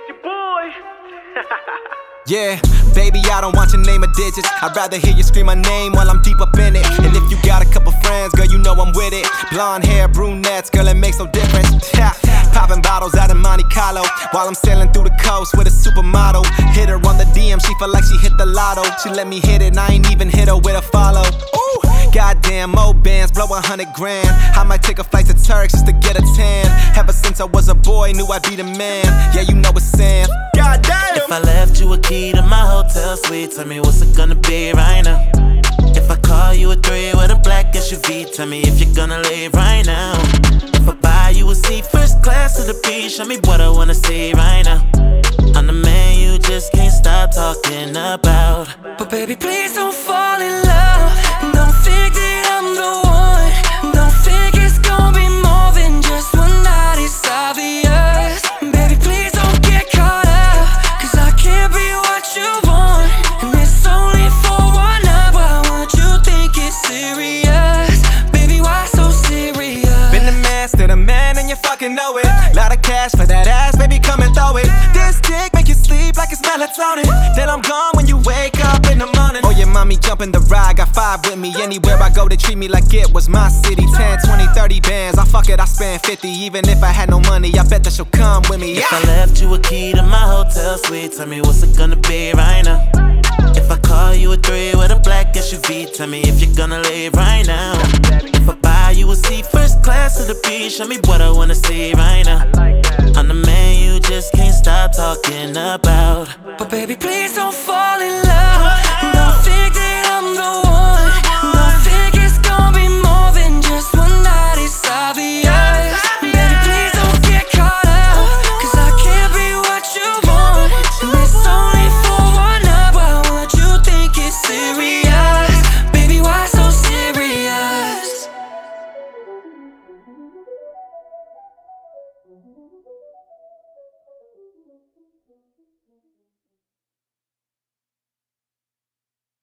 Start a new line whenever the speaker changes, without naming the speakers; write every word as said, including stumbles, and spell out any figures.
your boy.
Yeah, baby, I don't want your name or digits. I'd rather hear you scream my name while I'm deep up in it. And if you got a couple friends, girl, you know I'm with it. Blonde hair, brunettes, girl, it makes no difference. Yeah. Popping bottles out in Monte Carlo while I'm sailing through the coast with a supermodel. Hit her on the D M, she felt like she hit the lotto. She let me hit it, and I ain't even hit her with a follow. Ooh, goddamn, mo bands, blow a hundred grand. I might take a flight to Turks just to get a tan. Ever since I was a boy, knew I'd be the man. Yeah, you know it's Sam. Goddamn.
If I left you a key to my hotel suite, tell me what's it gonna be right now. If I call you a three with a black S U V, tell me if you're gonna leave right now. If I buy you a seat first class to the beach, show me what I wanna see right now. I'm the man you just can't stop talking about.
But baby, please don't fall in love. Don't think that I'm the one. Don't think it's gonna be more than just one night, it's obvious. Baby, please don't get caught up, cause I can't be what you want. And it's only for one night, why would you think it's serious? Baby, why so serious?
Been the master, the man, and you fucking know it. Lot of cash for that ass, baby, come and throw it. This dick make you sleep like it's melatonin. Then I'm gone when you wake up in the morning. Oh, your mommy jumping the ride, got five with me. Anywhere I go, they treat me like it was my city. ten, twenty, thirty bands, I fuck it, I spend fifty. Even if I had no money, I bet that she'll come with me.
If I left you a key to my hotel suite, tell me what's it gonna be right now. If I call you a three with a black S U V, tell me if you're gonna leave right now. If I buy you a seat first class to the beach, show me what I wanna see right now. I'm the man you just can't stop talking about.
But baby, please don't fall in love.